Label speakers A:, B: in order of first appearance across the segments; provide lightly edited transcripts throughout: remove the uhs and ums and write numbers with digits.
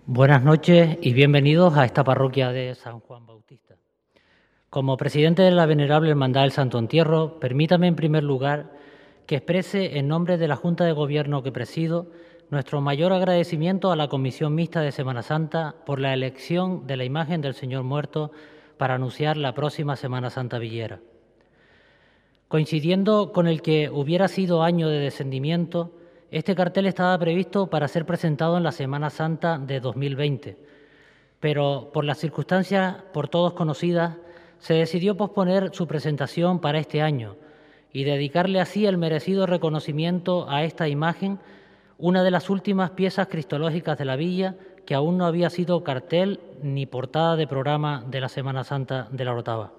A: Buenas noches y bienvenidos a esta parroquia de San Juan Bautista. Como presidente de la Venerable Hermandad del Santo Entierro, permítame en primer lugar que exprese en nombre de la Junta de Gobierno que presido nuestro mayor agradecimiento a la Comisión Mixta de Semana Santa por la elección de la imagen del Señor Muerto para anunciar la próxima Semana Santa Villera. Coincidiendo con el que hubiera sido año de descendimiento, este cartel estaba previsto para ser presentado en la Semana Santa de 2020, pero por las circunstancias por todos conocidas, se decidió posponer su presentación para este año y dedicarle así el merecido reconocimiento a esta imagen, una de las últimas piezas cristológicas de la villa que aún no había sido cartel ni portada de programa de la Semana Santa de la Orotava.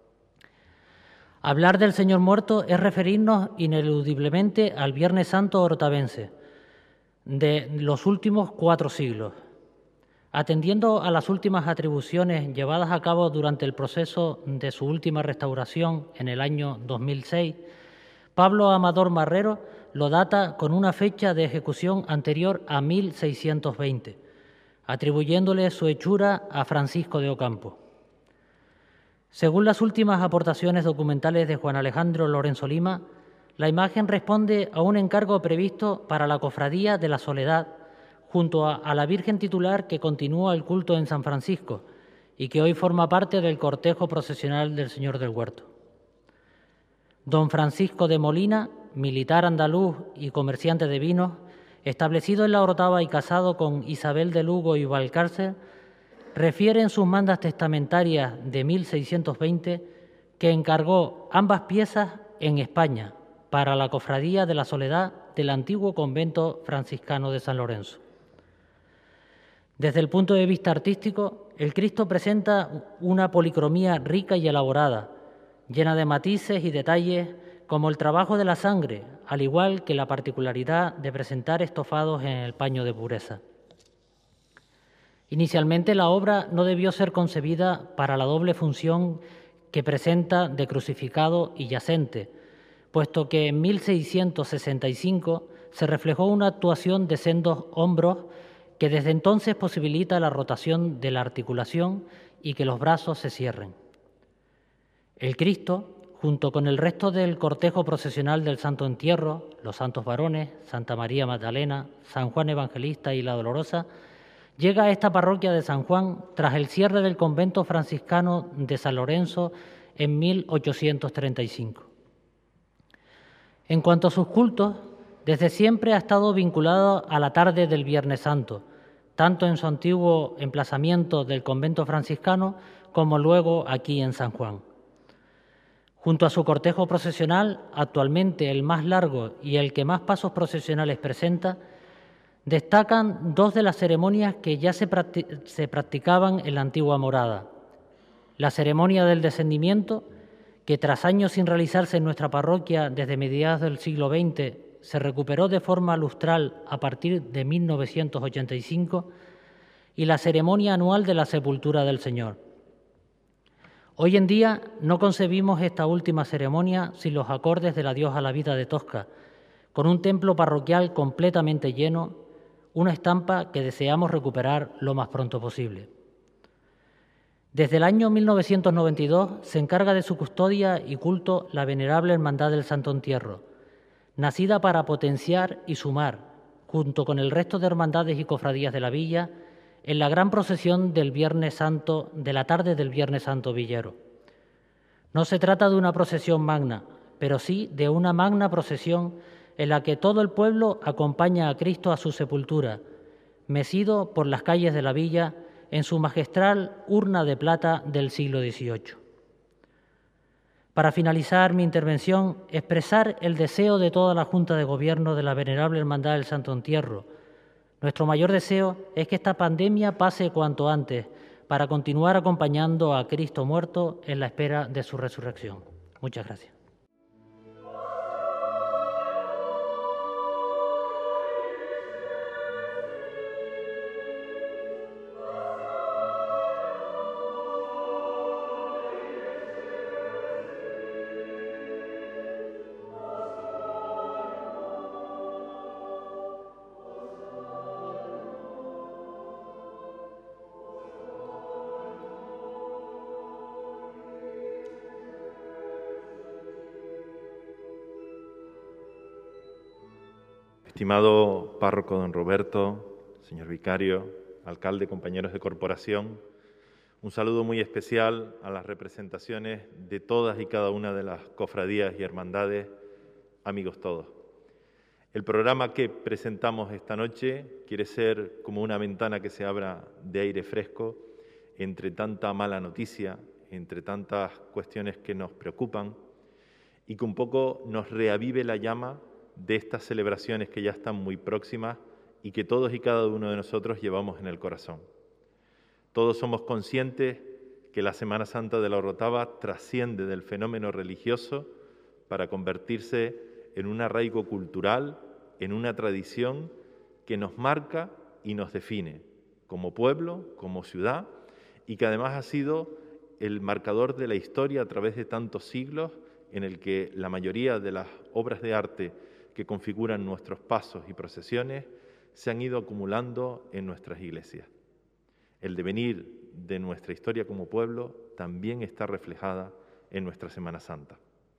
A: Hablar del Señor Muerto es referirnos ineludiblemente al Viernes Santo orotavense de los últimos 4 siglos. Atendiendo a las últimas atribuciones llevadas a cabo durante el proceso de su última restauración en el año 2006, Pablo Amador Marrero lo data con una fecha de ejecución anterior a 1620, atribuyéndole su hechura a Francisco de Ocampo. Según las últimas aportaciones documentales de Juan Alejandro Lorenzo Lima, la imagen responde a un encargo previsto para la Cofradía de la Soledad, junto a la Virgen titular que continúa el culto en San Francisco y que hoy forma parte del cortejo procesional del Señor del Huerto. Don Francisco de Molina, militar andaluz y comerciante de vinos, establecido en la Orotava y casado con Isabel de Lugo y Valcárcel, refiere en sus mandas testamentarias de 1620 que encargó ambas piezas en España para la Cofradía de la Soledad del antiguo convento franciscano de San Lorenzo. Desde el punto de vista artístico, el Cristo presenta una policromía rica y elaborada, llena de matices y detalles como el trabajo de la sangre, al igual que la particularidad de presentar estofados en el paño de pureza. Inicialmente la obra no debió ser concebida para la doble función que presenta de crucificado y yacente, puesto que en 1665 se reflejó una actuación de sendos hombros que desde entonces posibilita la rotación de la articulación y que los brazos se cierren. El Cristo, junto con el resto del cortejo procesional del Santo Entierro, los Santos Varones, Santa María Magdalena, San Juan Evangelista y la Dolorosa, llega a esta parroquia de San Juan tras el cierre del convento franciscano de San Lorenzo en 1835. En cuanto a sus cultos, desde siempre ha estado vinculado a la tarde del Viernes Santo, tanto en su antiguo emplazamiento del convento franciscano como luego aquí en San Juan. Junto a su cortejo procesional, actualmente el más largo y el que más pasos procesionales presenta, destacan 2 de las ceremonias que ya se practicaban en la antigua morada. La ceremonia del descendimiento, que tras años sin realizarse en nuestra parroquia desde mediados del siglo XX, se recuperó de forma lustral a partir de 1985, y la ceremonia anual de la sepultura del Señor. Hoy en día no concebimos esta última ceremonia sin los acordes del adiós a la vida de Tosca, con un templo parroquial completamente lleno, una estampa que deseamos recuperar lo más pronto posible. Desde el año 1992 se encarga de su custodia y culto la Venerable Hermandad del Santo Entierro, nacida para potenciar y sumar, junto con el resto de hermandades y cofradías de la villa, en la gran procesión del Viernes Santo, de la tarde del Viernes Santo Villero. No se trata de una procesión magna, pero sí de una magna procesión en la que todo el pueblo acompaña a Cristo a su sepultura, mecido por las calles de la villa en su magistral urna de plata del siglo XVIII. Para finalizar mi intervención, expresar el deseo de toda la Junta de Gobierno de la Venerable Hermandad del Santo Entierro. Nuestro mayor deseo es que esta pandemia pase cuanto antes para continuar acompañando a Cristo muerto en la espera de su resurrección. Muchas gracias.
B: Estimado párroco don Roberto, señor vicario, alcalde, compañeros de corporación, un saludo muy especial a las representaciones de todas y cada una de las cofradías y hermandades, amigos todos. El programa que presentamos esta noche quiere ser como una ventana que se abra de aire fresco entre tanta mala noticia, entre tantas cuestiones que nos preocupan y que un poco nos reavive la llama de estas celebraciones que ya están muy próximas y que todos y cada uno de nosotros llevamos en el corazón. Todos somos conscientes que la Semana Santa de la Orotava trasciende del fenómeno religioso para convertirse en un arraigo cultural, en una tradición que nos marca y nos define como pueblo, como ciudad, y que además ha sido el marcador de la historia a través de tantos siglos en el que la mayoría de las obras de arte que configuran nuestros pasos y procesiones se han ido acumulando en nuestras iglesias. El devenir de nuestra historia como pueblo también está reflejada en nuestra Semana Santa.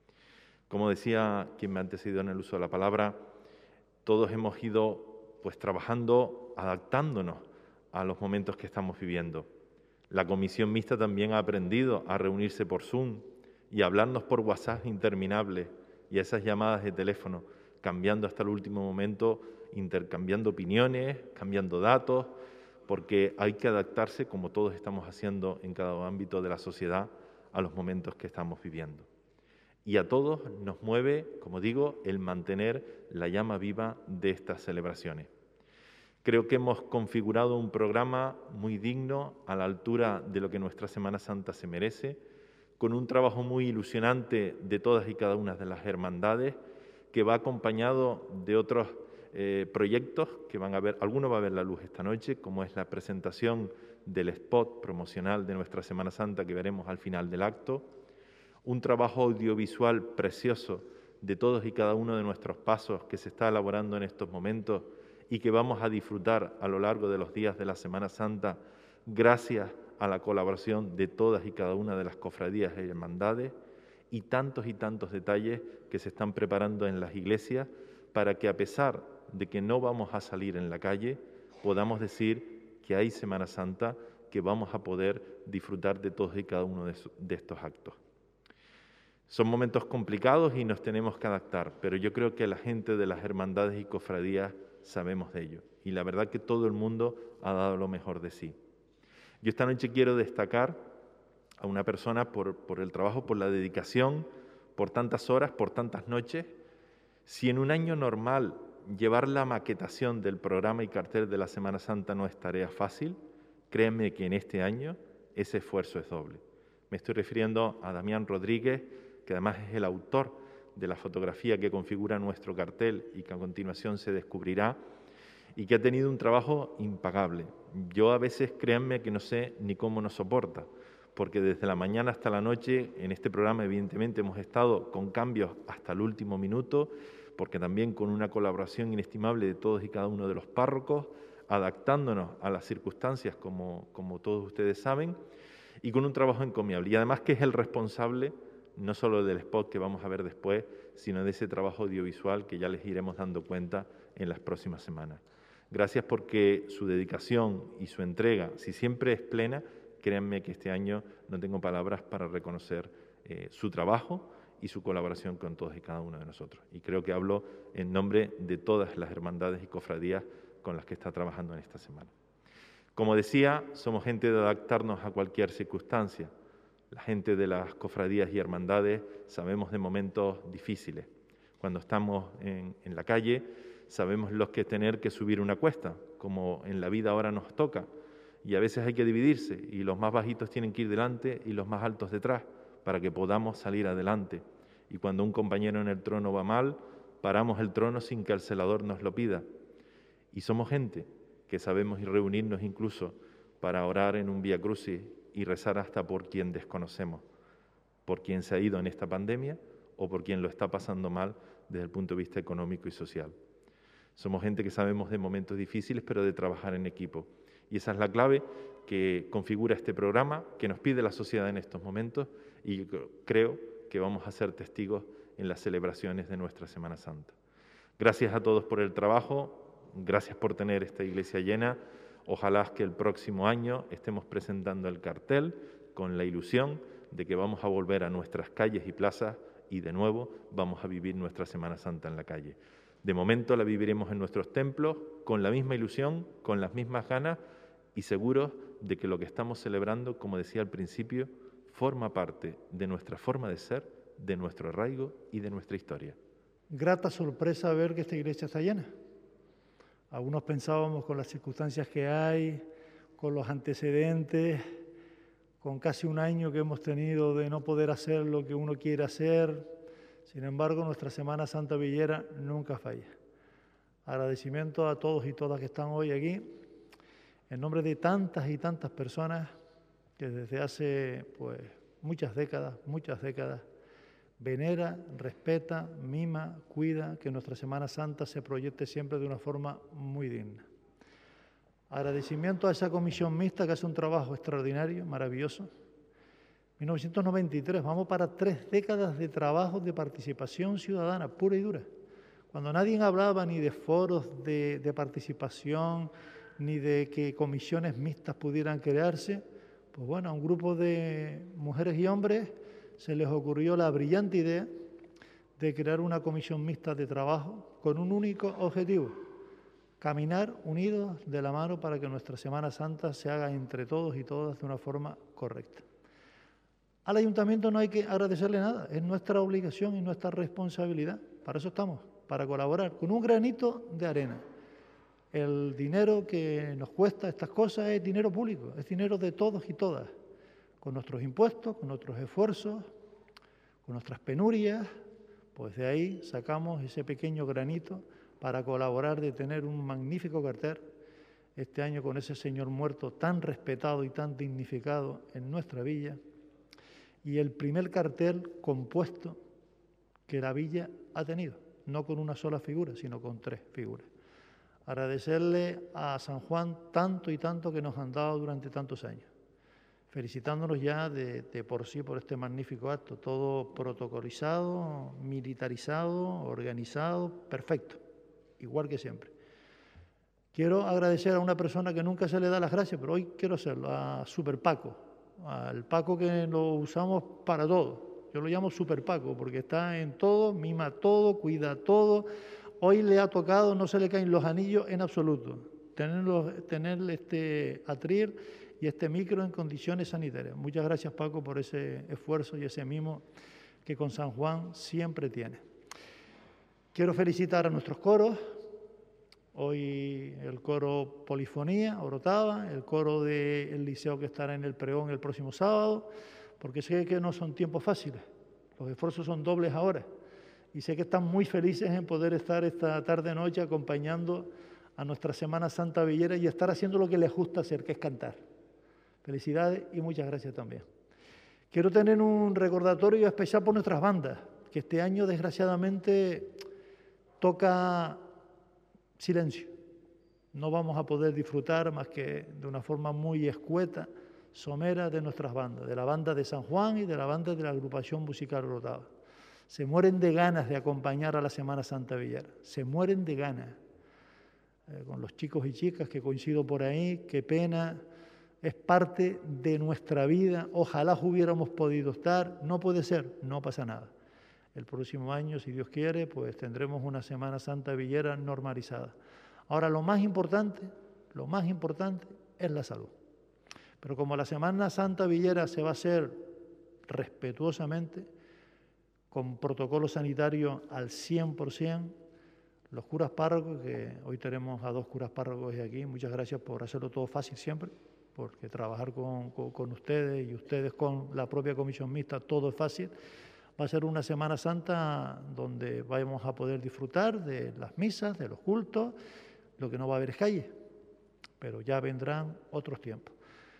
B: Como decía quien me ha antecedido en el uso de la palabra, todos hemos ido trabajando, adaptándonos a los momentos que estamos viviendo. La comisión mixta también ha aprendido a reunirse por Zoom y a hablarnos por WhatsApp interminables y a esas llamadas de teléfono, cambiando hasta el último momento, intercambiando opiniones, cambiando datos, porque hay que adaptarse, como todos estamos haciendo en cada ámbito de la sociedad, a los momentos que estamos viviendo. Y a todos nos mueve, como digo, el mantener la llama viva de estas celebraciones. Creo que hemos configurado un programa muy digno, a la altura de lo que nuestra Semana Santa se merece, con un trabajo muy ilusionante de todas y cada una de las hermandades, que va acompañado de otros proyectos que van a ver, alguno va a ver la luz esta noche, como es la presentación del spot promocional de nuestra Semana Santa que veremos al final del acto, un trabajo audiovisual precioso de todos y cada uno de nuestros pasos que se está elaborando en estos momentos y que vamos a disfrutar a lo largo de los días de la Semana Santa gracias a la colaboración de todas y cada una de las cofradías y hermandades y tantos detalles que se están preparando en las iglesias para que, a pesar de que no vamos a salir en la calle, podamos decir que hay Semana Santa, que vamos a poder disfrutar de todos y cada uno de estos actos. Son momentos complicados y nos tenemos que adaptar, pero yo creo que la gente de las hermandades y cofradías sabemos de ello. Y la verdad que todo el mundo ha dado lo mejor de sí. Yo esta noche quiero destacar a una persona por el trabajo, por la dedicación, por tantas horas, por tantas noches. Si en un año normal llevar la maquetación del programa y cartel de la Semana Santa no es tarea fácil, créanme que en este año ese esfuerzo es doble. Me estoy refiriendo a Damián Rodríguez, que además es el autor de la fotografía que configura nuestro cartel y que a continuación se descubrirá, y que ha tenido un trabajo impagable. Yo a veces, créanme, que no sé ni cómo nos soporta, porque desde la mañana hasta la noche en este programa evidentemente hemos estado con cambios hasta el último minuto, porque también con una colaboración inestimable de todos y cada uno de los párrocos, adaptándonos a las circunstancias como todos ustedes saben, y con un trabajo encomiable. Y además que es el responsable no solo del spot que vamos a ver después, sino de ese trabajo audiovisual que ya les iremos dando cuenta en las próximas semanas. Gracias porque su dedicación y su entrega, si siempre es plena, créanme que este año no tengo palabras para reconocer su trabajo y su colaboración con todos y cada uno de nosotros. Y creo que hablo en nombre de todas las hermandades y cofradías con las que está trabajando en esta semana. Como decía, somos gente de adaptarnos a cualquier circunstancia. La gente de las cofradías y hermandades sabemos de momentos difíciles. Cuando estamos en la calle sabemos los que tener que subir una cuesta, como en la vida ahora nos toca. Y a veces hay que dividirse y los más bajitos tienen que ir delante y los más altos detrás para que podamos salir adelante. Y cuando un compañero en el trono va mal, paramos el trono sin que el celador nos lo pida. Y somos gente que sabemos reunirnos incluso para orar en un Vía Crucis y rezar hasta por quien desconocemos, por quien se ha ido en esta pandemia o por quien lo está pasando mal desde el punto de vista económico y social. Somos gente que sabemos de momentos difíciles, pero de trabajar en equipo. Y esa es la clave que configura este programa, que nos pide la sociedad en estos momentos, y creo que vamos a ser testigos en las celebraciones de nuestra Semana Santa. Gracias a todos por el trabajo, gracias por tener esta iglesia llena. Ojalá que el próximo año estemos presentando el cartel con la ilusión de que vamos a volver a nuestras calles y plazas y de nuevo vamos a vivir nuestra Semana Santa en la calle. De momento la viviremos en nuestros templos con la misma ilusión, con las mismas ganas y seguros de que lo que estamos celebrando, como decía al principio, forma parte de nuestra forma de ser, de nuestro arraigo y de nuestra historia.
C: Grata sorpresa ver que esta iglesia está llena. Algunos pensábamos con las circunstancias que hay, con los antecedentes, con casi un año que hemos tenido de no poder hacer lo que uno quiere hacer. Sin embargo, nuestra Semana Santa Villera nunca falla. Agradecimiento a todos y todas que están hoy aquí, en nombre de tantas y tantas personas que desde hace muchas décadas, venera, respeta, mima, cuida que nuestra Semana Santa se proyecte siempre de una forma muy digna. Agradecimiento a esa comisión mixta que hace un trabajo extraordinario, maravilloso. 1993, vamos para 3 décadas de trabajo de participación ciudadana, pura y dura. Cuando nadie hablaba ni de foros de participación, ni de que comisiones mixtas pudieran crearse, pues bueno, a un grupo de mujeres y hombres se les ocurrió la brillante idea de crear una comisión mixta de trabajo con un único objetivo: caminar unidos de la mano para que nuestra Semana Santa se haga entre todos y todas de una forma correcta. Al Ayuntamiento no hay que agradecerle nada, es nuestra obligación y nuestra responsabilidad. Para eso estamos, para colaborar con un granito de arena. El dinero que nos cuesta estas cosas es dinero público, es dinero de todos y todas. Con nuestros impuestos, con nuestros esfuerzos, con nuestras penurias, pues de ahí sacamos ese pequeño granito para colaborar de tener un magnífico cartel este año con ese señor muerto tan respetado y tan dignificado en nuestra villa, y el primer cartel compuesto que la villa ha tenido, no con una sola figura, sino con 3 figuras. Agradecerle a San Juan tanto y tanto que nos han dado durante tantos años, felicitándonos ya de por sí por este magnífico acto, todo protocolizado, militarizado, organizado, perfecto, igual que siempre. Quiero agradecer a una persona que nunca se le da las gracias, pero hoy quiero hacerlo, a Super Paco, al Paco que lo usamos para todo. Yo lo llamo Super Paco porque está en todo, mima todo, cuida todo. Hoy le ha tocado, no se le caen los anillos en absoluto, tener este atril y este micro en condiciones sanitarias. Muchas gracias, Paco, por ese esfuerzo y ese mimo que con San Juan siempre tiene. Quiero felicitar a nuestros coros. Hoy el coro Polifonía, Orotava, el coro del Liceo que estará en el pregón el próximo sábado, porque sé que no son tiempos fáciles, los esfuerzos son dobles ahora, y sé que están muy felices en poder estar esta tarde-noche acompañando a nuestra Semana Santa Villera y estar haciendo lo que les gusta hacer, que es cantar. Felicidades y muchas gracias también. Quiero tener un recordatorio especial por nuestras bandas, que este año desgraciadamente toca silencio. No vamos a poder disfrutar más que de una forma muy escueta, somera, de nuestras bandas, de la banda de San Juan y de la banda de la agrupación musical Orotava. Se mueren de ganas de acompañar a la Semana Santa Villera, se mueren de ganas. Con los chicos y chicas que coincido por ahí, qué pena, es parte de nuestra vida, ojalá hubiéramos podido estar, no puede ser, no pasa nada. El próximo año, si Dios quiere, pues tendremos una Semana Santa Villera normalizada. Ahora, lo más importante es la salud. Pero como la Semana Santa Villera se va a hacer respetuosamente, con protocolo sanitario al 100%, los curas párrocos, que hoy tenemos a 2 curas párrocos aquí, muchas gracias por hacerlo todo fácil siempre, porque trabajar con ustedes y ustedes con la propia comisión mixta, todo es fácil. Va a ser una Semana Santa donde vamos a poder disfrutar de las misas, de los cultos. Lo que no va a haber es calle, pero ya vendrán otros tiempos.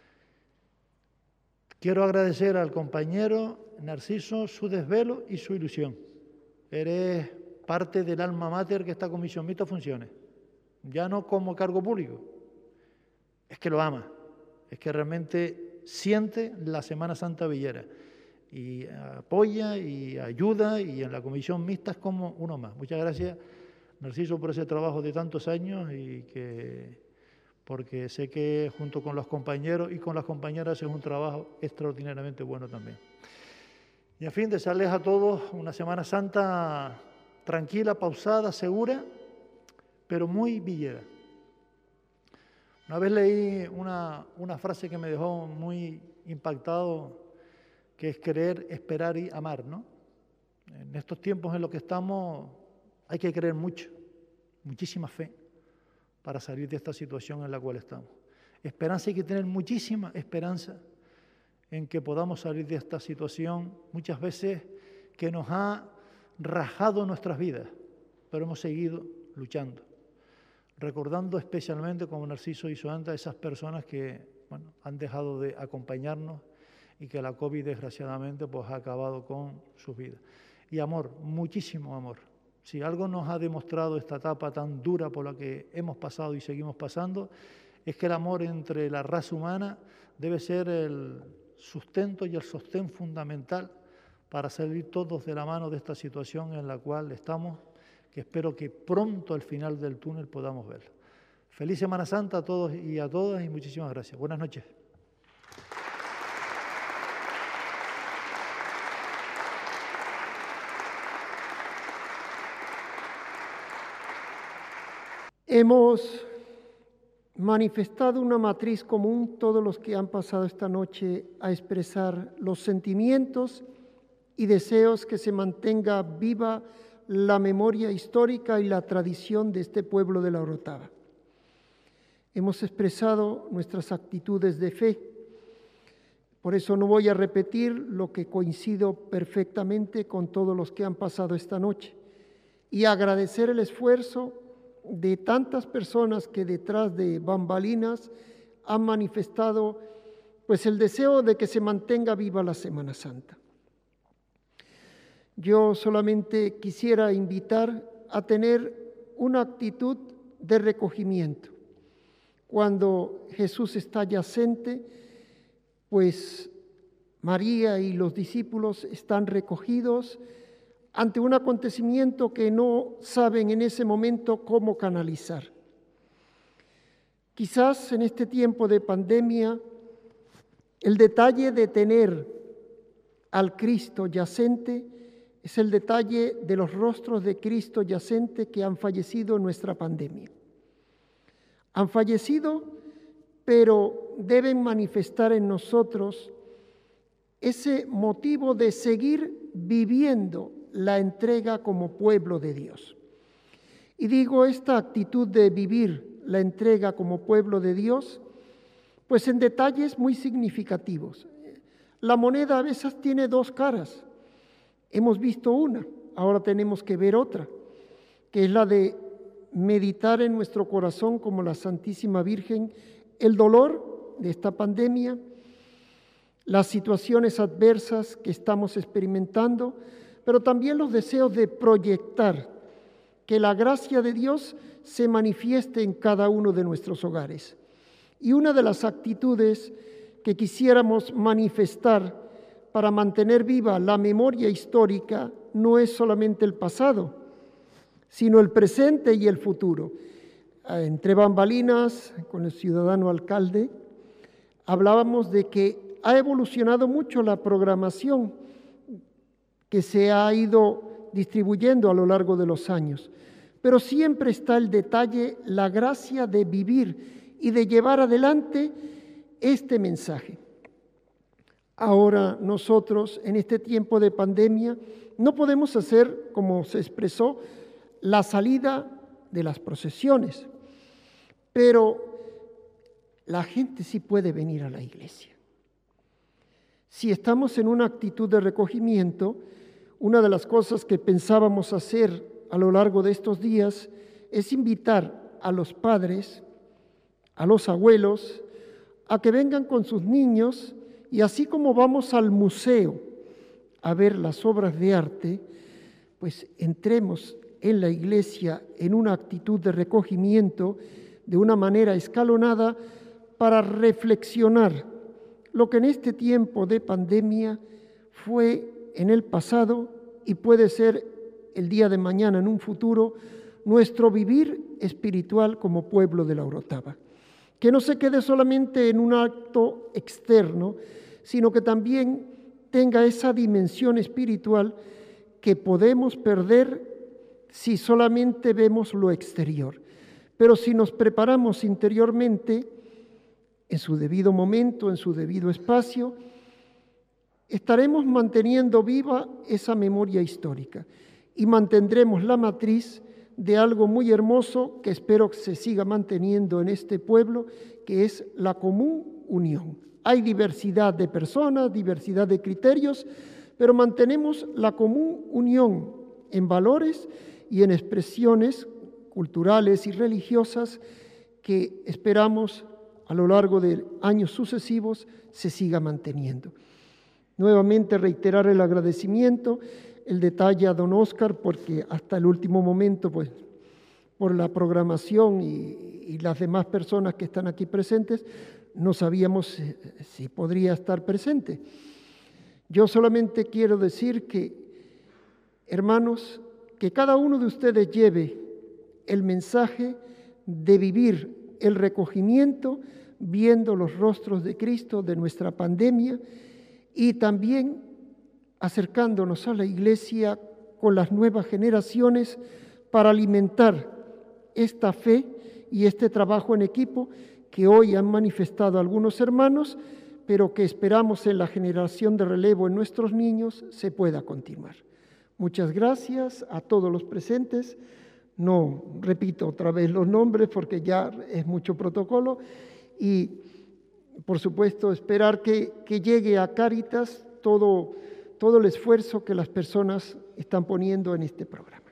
C: Quiero agradecer al compañero Narciso su desvelo y su ilusión. Eres parte del alma mater que esta comisión mixta funcione. Ya no como cargo público, es que lo ama, es que realmente siente la Semana Santa Villera y apoya y ayuda, y en la comisión mixta es como uno más. Muchas gracias Narciso, por ese trabajo de tantos años porque sé que junto con los compañeros y con las compañeras es un trabajo extraordinariamente bueno también. Y en fin, desearles a todos una Semana Santa tranquila, pausada, segura, pero muy villera. Una vez leí una frase que me dejó muy impactado, que es creer, esperar y amar, ¿no? En estos tiempos en los que estamos hay que creer mucho, muchísima fe para salir de esta situación en la cual estamos. Esperanza, hay que tener muchísima esperanza en que podamos salir de esta situación, muchas veces que nos ha rajado nuestras vidas, pero hemos seguido luchando, recordando especialmente, como Narciso hizo antes, a esas personas que han dejado de acompañarnos y que la COVID desgraciadamente pues ha acabado con sus vidas. Y amor, muchísimo amor. Si algo nos ha demostrado esta etapa tan dura por la que hemos pasado y seguimos pasando, es que el amor entre la raza humana debe ser el sustento y el sostén fundamental para salir todos de la mano de esta situación en la cual estamos, que espero que pronto al final del túnel podamos verla. Feliz Semana Santa a todos y a todas y muchísimas gracias. Buenas noches.
D: Hemos manifestado una matriz común todos los que han pasado esta noche a expresar los sentimientos y deseos que se mantenga viva la memoria histórica y la tradición de este pueblo de la Orotava. Hemos expresado nuestras actitudes de fe. Por eso no voy a repetir lo que coincido perfectamente con todos los que han pasado esta noche y agradecer el esfuerzo de tantas personas que detrás de bambalinas han manifestado pues el deseo de que se mantenga viva la Semana Santa. Yo solamente quisiera invitar a tener una actitud de recogimiento. Cuando Jesús está yacente, pues María y los discípulos están recogidos ante un acontecimiento que no saben en ese momento cómo canalizar. Quizás en este tiempo de pandemia, el detalle de tener al Cristo yacente es el detalle de los rostros de Cristo yacente que han fallecido en nuestra pandemia. Han fallecido, pero deben manifestar en nosotros ese motivo de seguir viviendo la entrega como pueblo de Dios. Y digo esta actitud de vivir la entrega como pueblo de Dios, pues en detalles muy significativos. La moneda a veces tiene dos caras. Hemos visto una, ahora tenemos que ver otra, que es la de meditar en nuestro corazón como la Santísima Virgen el dolor de esta pandemia, las situaciones adversas que estamos experimentando, pero también los deseos de proyectar que la gracia de Dios se manifieste en cada uno de nuestros hogares. Y una de las actitudes que quisiéramos manifestar para mantener viva la memoria histórica no es solamente el pasado, sino el presente y el futuro. Entre bambalinas, con el ciudadano alcalde, hablábamos de que ha evolucionado mucho la programación que se ha ido distribuyendo a lo largo de los años. Pero siempre está el detalle, la gracia de vivir y de llevar adelante este mensaje. Ahora nosotros, en este tiempo de pandemia, no podemos hacer, como se expresó, la salida de las procesiones, pero la gente sí puede venir a la iglesia. Si estamos en una actitud de recogimiento, una de las cosas que pensábamos hacer a lo largo de estos días es invitar a los padres, a los abuelos, a que vengan con sus niños y así como vamos al museo a ver las obras de arte, pues entremos en la iglesia en una actitud de recogimiento de una manera escalonada para reflexionar lo que en este tiempo de pandemia fue en el pasado y puede ser el día de mañana en un futuro nuestro vivir espiritual como pueblo de la Orotava. Que no se quede solamente en un acto externo, sino que también tenga esa dimensión espiritual que podemos perder si solamente vemos lo exterior. Pero si nos preparamos interiormente, en su debido momento, en su debido espacio, estaremos manteniendo viva esa memoria histórica y mantendremos la matriz de algo muy hermoso que espero que se siga manteniendo en este pueblo, que es la común unión. Hay diversidad de personas, diversidad de criterios, pero mantenemos la común unión en valores y en expresiones culturales y religiosas que esperamos a lo largo de años sucesivos se siga manteniendo. Nuevamente reiterar el agradecimiento, el detalle a don Óscar, porque hasta el último momento, pues, por la programación y las demás personas que están aquí presentes, no sabíamos si podría estar presente. Yo solamente quiero decir que, hermanos, que cada uno de ustedes lleve el mensaje de vivir el recogimiento viendo los rostros de Cristo de nuestra pandemia y también acercándonos a la Iglesia con las nuevas generaciones para alimentar esta fe y este trabajo en equipo que hoy han manifestado algunos hermanos, pero que esperamos en la generación de relevo en nuestros niños se pueda continuar. Muchas gracias a todos los presentes. No repito otra vez los nombres porque ya es mucho protocolo y, por supuesto, esperar que llegue a Cáritas todo el esfuerzo que las personas están poniendo en este programa.